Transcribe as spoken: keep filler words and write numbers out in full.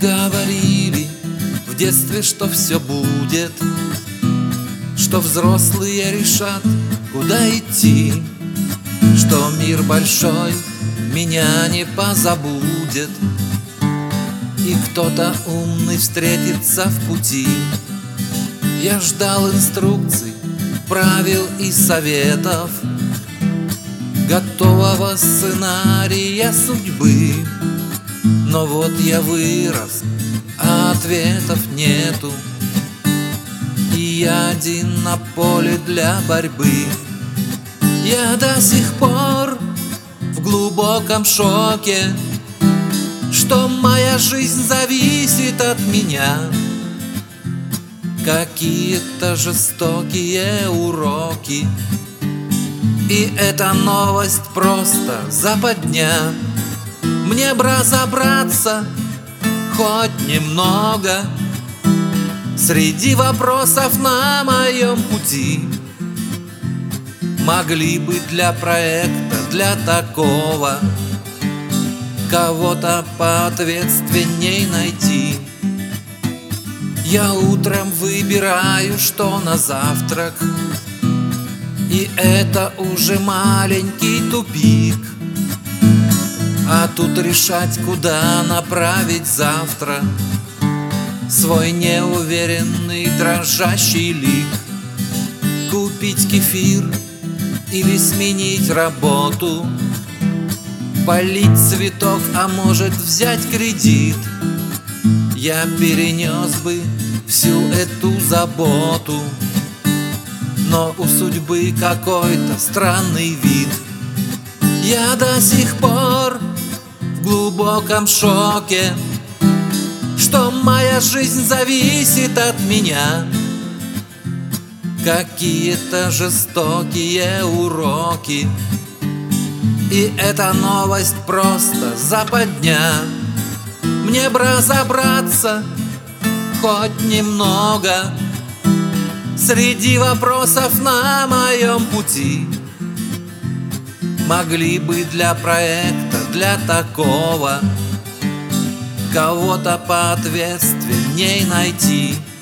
Говорили в детстве, что все будет, что взрослые решат, куда идти, что мир большой меня не позабудет, и кто-то умный встретится в пути. Я ждал инструкций, правил и советов, готового сценария судьбы. Но вот я вырос, а ответов нету, и я один на поле для борьбы. Я до сих пор в глубоком шоке, что моя жизнь зависит от меня. Какие-то жестокие уроки, и эта новость просто западня. Мне б разобраться хоть немного среди вопросов на моем пути. Могли бы для проекта, для такого, кого-то поответственней найти. Я утром выбираю, что на завтрак, и это уже маленький тупик. А тут решать, куда направить завтра свой неуверенный дрожащий лик. Купить кефир или сменить работу, полить цветок, а может взять кредит. Я перенес бы всю эту заботу, но у судьбы какой-то странный вид. Я до сих пор в глубоком шоке, что моя жизнь зависит от меня. Какие-то жестокие уроки, и эта новость просто западня. Мне б разобраться хоть немного среди вопросов на моем пути. Могли бы для проекта, для такого, кого-то поответственней найти.